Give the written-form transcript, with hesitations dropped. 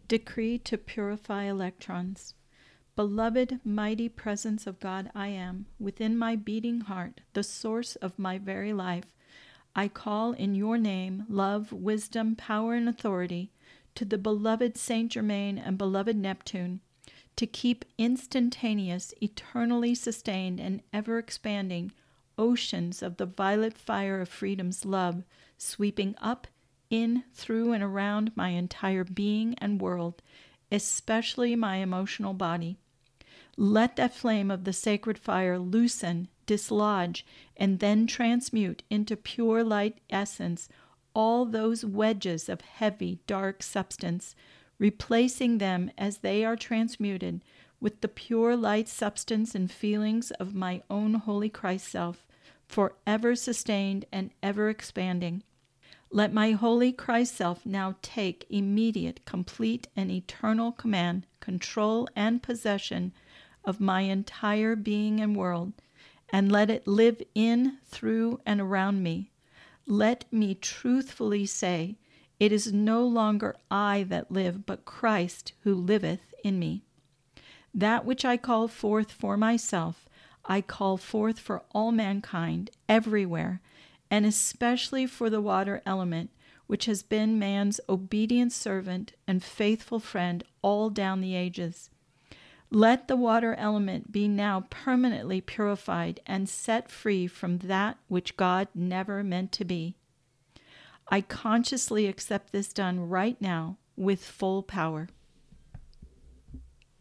Decree to purify electrons. Beloved, mighty presence of God, I am, within my beating heart, the source of my very life. I call in your name, love, wisdom, power, and authority, to the beloved Saint Germain and beloved Neptune, to keep instantaneous, eternally sustained, and ever-expanding oceans of the violet fire of freedom's love, sweeping up, in, through, and around my entire being and world, especially my emotional body. Let that flame of the sacred fire loosen, dislodge, and then transmute into pure light essence all those wedges of heavy, dark substance, replacing them as they are transmuted with the pure light substance and feelings of my own holy Christ self, forever sustained and ever expanding. Let my holy Christ self now take immediate, complete, and eternal command, control, and possession of my entire being and world, and let it live in, through, and around me. Let me truthfully say, it is no longer I that live, but Christ who liveth in me. That which I call forth for myself, I call forth for all mankind, everywhere, and especially for the water element, which has been man's obedient servant and faithful friend all down the ages. Let the water element be now permanently purified and set free from that which God never meant to be. I consciously accept this done right now with full power.